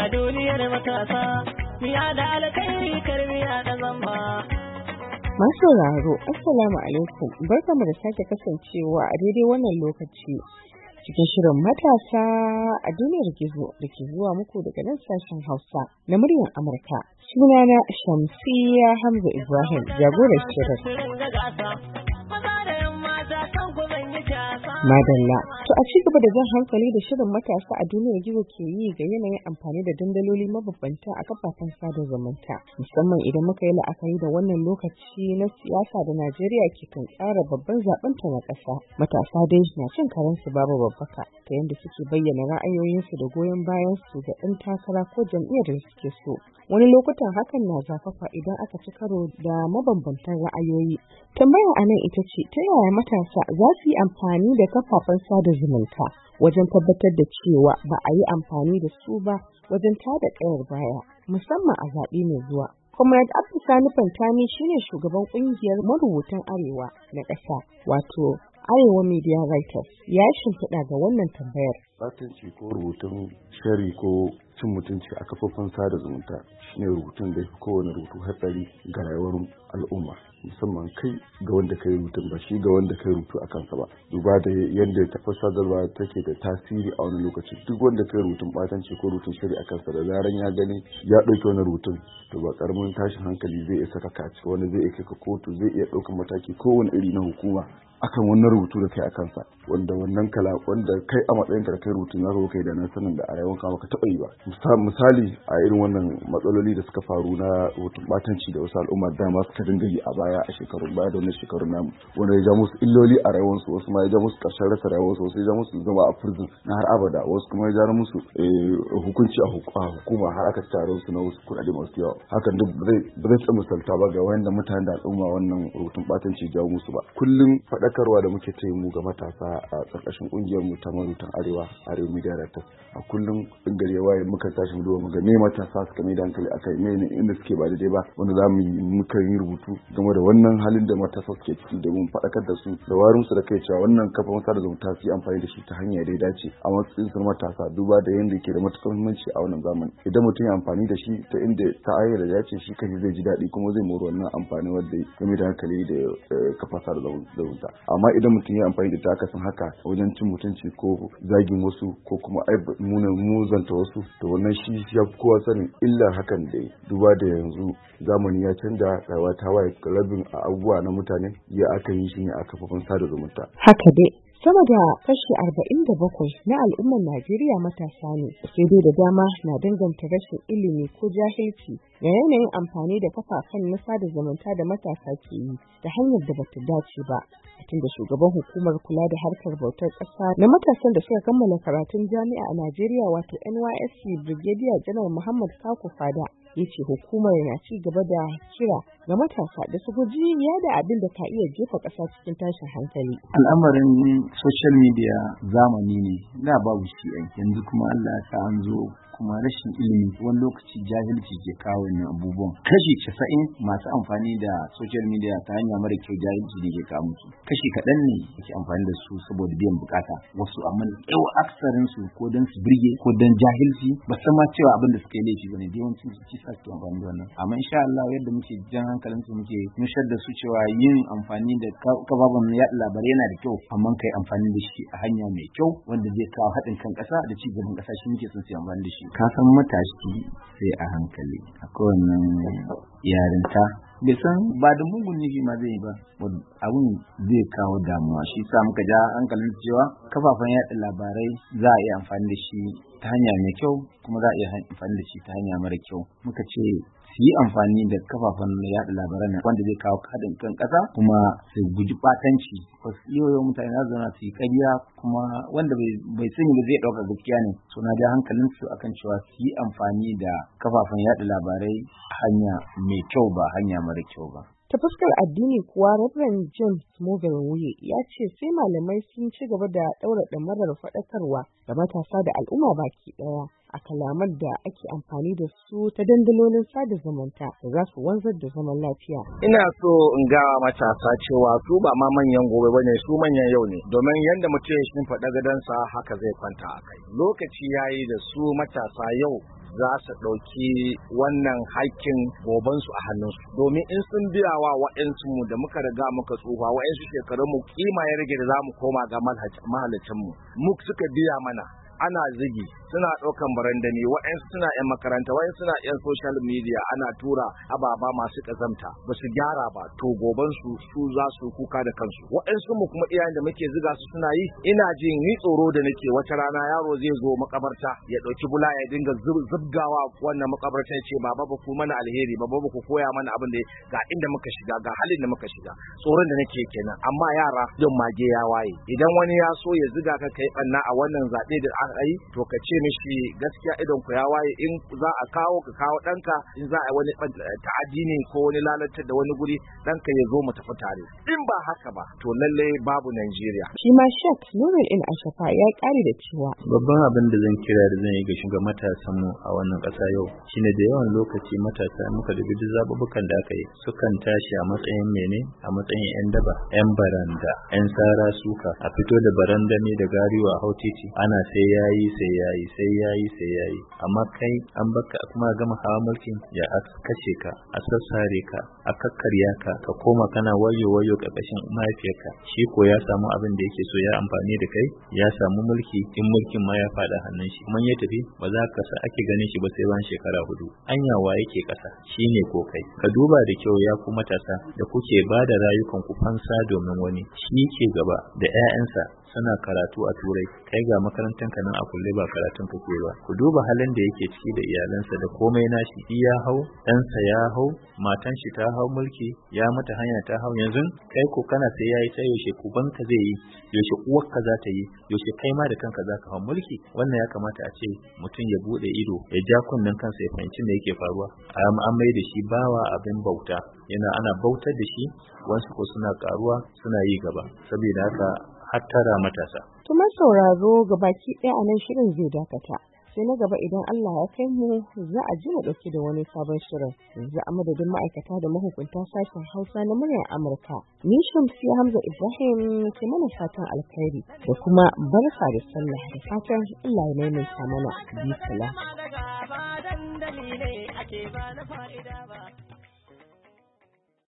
duniyar matasa, miya da alkhairi karmiya da zamba. Masu sauraro, Assalamu alaikum, barkamu da sake kasancewa a daidai wannan lokaci cikin shirin matasa a duniyar gizo da ke zuwa muku daga nan sashen Hausa na muryar Amurka. Sunana Shamsiyya Hamza Ibrahim, jagorar shirin. Madalla. To a ci gaba da jan hankali da shirin matasa a duniyar gizo ke yi ga yanayin amfani da dandaloli mabambanta a kafafen sada zumunta, musamman idan muka yi la'akari da wannan lokaci na siyasa da Najeriya ke kan tsara babban zaben ta na ƙasa. Matasa dai na cin karensu babu babbaka ta yadda suke bayyana ra'ayoyinsu da goyon bayan su ga ɗan takara ko jam'iyyar da suke so. Wani lokutan hakan na zafafa idan aka ci karo da mabambantan ra'ayoyi. Tambayar a nan ita ce, ta yaya matasa za su yi amfani da kafafen sada zumunta wajen tabbatar da cewa ba a yi amfani da su ba wajen tada kayar baya, musamman a zaɓe mai zuwa. Comrade Abdul Sani Fantami shine shugaban ƙungiyar marubutan Arewa na ƙasa, wato Arewa Media Writers, ya shimfiɗa ga wannan tambayar. Batanci ko rubutun shari ko cin mutunci a kafofin sada zumunta shine rubutun da kowane rubutu hatsari ga rayuwar al'umma, musamman kai ga wanda kai rubutun ba shi ga wanda kai rubutu a kansa ba. Duba da yadda tafiyar sadarwa take da tasiri a wani lokaci, duk wanda kai rubutun batanci ko rubutun shari a kansa da zaran ya gani ya ɗauki wani rubutun, to ba karamin tashin hankali zai iya saka ka ciki, wani zai iya kai ka kotu, zai iya ɗaukar mataki kowane iri na hukuma akan wannan rubutu da kai a kansa, wanda wannan kala wanda kai a matsayin ka da kai rubutu na kai da na sanin da a rayuwar ka baka taɓa yi ba. Misali a irin wannan matsaloli da suka faru na rubutun batanci da wasu al'umma dama suka dinga yi a baya a shekarun baya da wannan shekarun namu, wanda ya ja musu illoli a rayuwarsu, wasu ma ya ja musu ƙarshen rasa rayuwarsu, wasu ya ja musu zama a prison na har abada, wasu kuma ya ja musu hukunci a hukuma har aka tare su na wasu kuɗaɗe masu yawa. Hakan duk ba zai tsaye misalta ba ga wanda mutane da al'umma wannan rubutun batanci ya jawo musu ba. Kullum faɗakarwa da muke taya mu ga matasa a ƙarƙashin ƙungiyar mu ta marutan Arewa Media Writers, a kullum in gari ya waye muka tashi mu duba mu ga me matasa suka mai da hankali akai, me ne inda suke ba daidai ba, wanda za mu yi muka yi rubutu game da wannan halin da matasa suke ciki da mun faɗakar da su da warin su da kai cewa wannan kafin sada zumunta su yi amfani da shi ta hanya da ya dace a matsayin su matasa, duba da yanda yake da matuƙar muhimmanci a wannan zamani. Idan mutum ya amfani da shi ta inda ta ayyana da dace, shi kanshi zai ji daɗi kuma zai mori wannan amfani wanda ya mai da hankali da kafa sada zumunta. Amma idan mutum ya amfani da ta akasin haka wajen cin mutunci ko zagin wasu ko kuma muzanta wasu, to wannan shi ya fi kowa sanin illar hakan da duba da yanzu zamani ya canja, rayuwa ta waye, galabin a abubuwa na mutane ya aka yi shi ne a kafofin sada zumunta. Haka dai, sama da kashi 47 na al'ummar Najeriya matasa ne, sai dai da dama na danganta rashin ilimi ko jahilci da yanayin amfani da kafafen na sada zumunta da matasa ke yi ta hanyar da bata dace ba. Tun da shugaban hukumar kula da harkar bautar ƙasa na matasan da suka kammala karatun jami'a a Najeriya, wato NYSC, Brigadier General Muhammad Kaku Fada, ya ce hukumar na ci gaba da kira ga matasa da su guji yada abin da ka iya jefa ƙasa cikin tashin hankali. Al'amarin social media zamani ne, da babu shi yanzu kuma Allah ya sa an zo, kuma rashin ilimi wani lokaci jahilci ke kawo wannan abubuwan. Kashi 90 masu amfani da social media ta hanya mara kyau jahilci ne ke kawo musu. Kashi kaɗan ne ke amfani da su saboda biyan bukata. Wasu amma yau aksarin su ko don su birge ko don jahilci, ba san ma cewa abin da suka yi laifi bane, da yawancin su kisa su amfani da wannan. Amma insha Allah yadda muke jan hankalin su muke nushar da su cewa yin amfani da kafafen yaɗa labarai yana da kyau, amma kai amfani da shi a hanya mai kyau wanda zai kawo haɗin kan ƙasa da ci gaban ƙasa, shi muke son su amfani da shi. Ka san matashi sai a hankali, akwai wannan yarinta bai san ba da mugun nufi ma zai yi ba, abun zai kawo damuwa. Shi sa muka ja hankalin cewa kafafen yaɗa labarai za a iya amfani da shi ta hanya mai kyau, kuma za a iya amfani da shi ta hanya mara kyau. Muka ce su yi amfani da kafafen yaɗa labaran wanda zai kawo haɗin kan ƙasa, kuma su guji ɓatanci. Wasu yoyon mutane za su zauna su yi ƙarya, kuma wanda bai sani ba zai ɗauka gaskiya ne. So na ja hankalin su akan cewa su yi amfani da kafafen yaɗa labarai hanya mai kyau ba hanya mara kyau ba. Ta fuskar addini kuwa, Reverend James Movin Wuye ya ce sai malamai sun ci gaba da ɗaura ɗamarar faɗakarwa da matasa da al'umma baki ɗaya a kalaman da ake amfani da su ta dandalolin sada zumunta da za su wanzar da zaman lafiya. Ina so in ga matasa cewa su ba ma manyan gobe bane, su manyan yau ne, domin yanda mutum ya faɗa gadansa haka zai kwanta a kai. Lokaci yayi da su matasa yau za su ɗauki wannan haƙƙin gobansu a hannunsu, domin in sun biya wa waɗansu mu da muka riga muka tsufa waɗansu shekarun mu kima ya rage da za mu koma ga mahalicin mu suka biya mana. Ana zigi, suna ɗaukan barandami, waɗansu suna 'yan makaranta, waɗansu suna 'yan social media, ana tura ababa masu ƙazamta, ba su gyara ba, to goban su za su kuka da kansu. Waɗansu mu kuma iyayen da muke ziga su suna yi, ina jin ni tsoro da nake wata rana yaro zai zo makabarta ya ɗauki bula ya dinga zubgawa wannan makabarta ya ce baba ba ku mana alheri, baba ba ku koya mana abin da ga inda muka shiga, ga halin da muka shiga. Tsoron da nake kenan, amma yara yau mage ya waye. Idan wani ya so ya ziga ka kai ɓanna a wannan zaɓe da ai to ka ce mishi gaskiya idon ku ya waye, in za a kawo ka kawo ɗanka, in za a yi wani ta'addi ne ko wani lalatar da wani guri ɗanka ya zo mu tafi tare. In ba haka ba to lallai babu Najeriya. Shi ma Sheikh Nuruddin Ashafa ya ƙare da cewa babban abin da zan kira da zan yi ga shugaban matasan mu a wannan ƙasa yau shine da yawan lokaci matasa muka dubi duk zaɓuɓɓukan da aka yi sukan tashi a matsayin a matsayin 'yan daba, 'yan baranda, 'yan sara suka, a fito da barandami da gariwa a hautiti ana sai yayi amma kai an baka kuma gama hawa mulkin ya kashe ka, a sassare ka, a kakkarya ka koma kana wayo ƙarƙashin mahaifiyarka. Shi ko ya samu abin da yake so, ya amfani da kai, ya samu mulki, in mulkin ma ya faɗa hannun shi kuma ya tafi ba za ka sa ake ganin shi ba sai bayan shekara 4. Anya wa yake ƙasa, shine ko kai? Ka duba da kyau ya ku matasa da kuke ba da rayukan ku fansa domin wani, shi ke gaba da 'ya'yansa suna karatu a Turai, kai ga makarantar ka nan a kulle ba karatun kake ba. Ku duba halin da yake ciki da iyalansa da komai nashi, ya hau, ɗansa ya hau, matan shi ta hau mulki, ya mata hanya ta hau. Yanzu kai ko kana sai yayi ta yaushe kubanka zai yi, yaushe uwarka za ta yi, yaushe kai ma da kanka za ka hau mulki. Wannan ya kamata a ce mutum ya bude ido, ya ja kunnen kansa ya fahimci me yake faruwa. An mai da shi bawa abin bauta, ana bautar da shi, wasu ko suna karuwa suna yi gaba. Saboda haka hattara matasa. Tuma sauraro gabaki ɗaya a nan shirin zai dakata. Sai na gaba idan Allah ya kai mu za a ji mu ɗauki da wani sabon shirin. Yanzu a madadin ma'aikata da mahukunta sashen Hausa na muryar Amurka. Ni Shamsiyya Hamza Ibrahim ke mana fatan alkhairi da kuma barka da sallah da fatan Allah ya maimaita mana. Bi salam.